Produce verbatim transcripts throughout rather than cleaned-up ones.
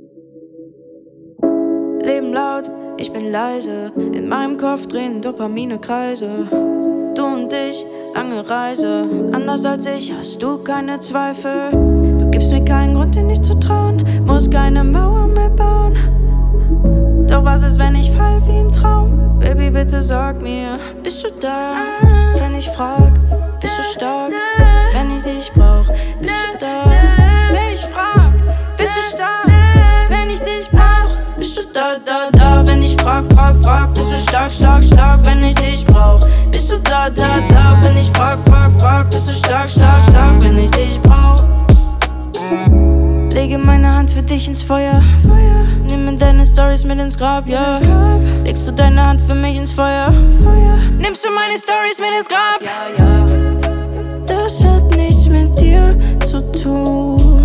Leben laut, ich bin leise. In meinem Kopf drehen Dopamine-Kreise. Du und ich, lange Reise. Anders als ich hast du keine Zweifel. Du gibst mir keinen Grund, dir nicht zu trauen. Muss keine Mauer mehr bauen. Doch was ist, wenn ich fall wie im Traum? Baby, bitte sag mir, bist du da? Wenn ich frag, bist du stark? Wenn ich dich brauch, bist du da? Wenn ich frag, bist du stark? Wenn ich dich brauch, bist du da, da, da? Wenn ich frag, frag, frag, bist du stark, stark, stark? Wenn ich dich brauch, bist du da, da, da? Wenn ich frag, frag, frag, bist du stark, stark, stark? Wenn ich dich brauch. Lege meine Hand für dich ins Feuer, Feuer. Nimm deine Storys mit ins Grab, ja. Legst du deine Hand für mich ins Feuer, Feuer. Nimmst du meine Storys mit ins Grab, ja, ja. Das hat nichts mit dir zu tun.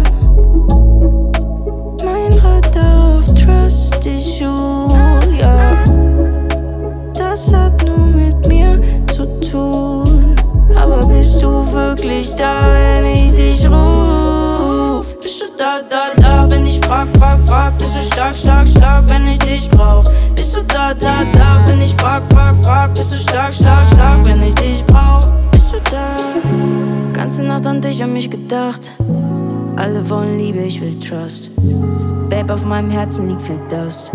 Mein Radar auf Trust Issue, ja. Das hat nur mit mir zu tun. Aber bist du wirklich da, wenn ich dich ruf? Bist du da, da, da, wenn ich frag, frag, frag? Bist du stark, stark, stark, wenn ich dich brauch? Bist du da, da, da, wenn ich frag, frag, frag? Bist du stark, stark, stark, wenn ich dich brauch? Bist du da? Ganze Nacht an dich, an mich gedacht. Alle wollen Liebe, ich will Trust. Babe, auf meinem Herzen liegt viel Dust.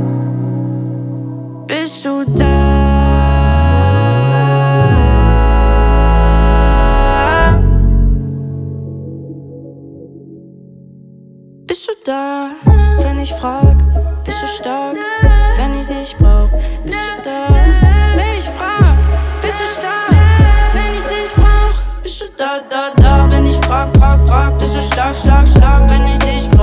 Bist du da? Bist du da, wenn ich frag? Bist du stark, wenn ich dich brauch? Bist du da, wenn ich frag? Bist du stark, wenn ich dich brauch? Bist du da, da, da? Wenn ich frag, frag, frag? Bist du stark, stark, stark, wenn ich dich brauch?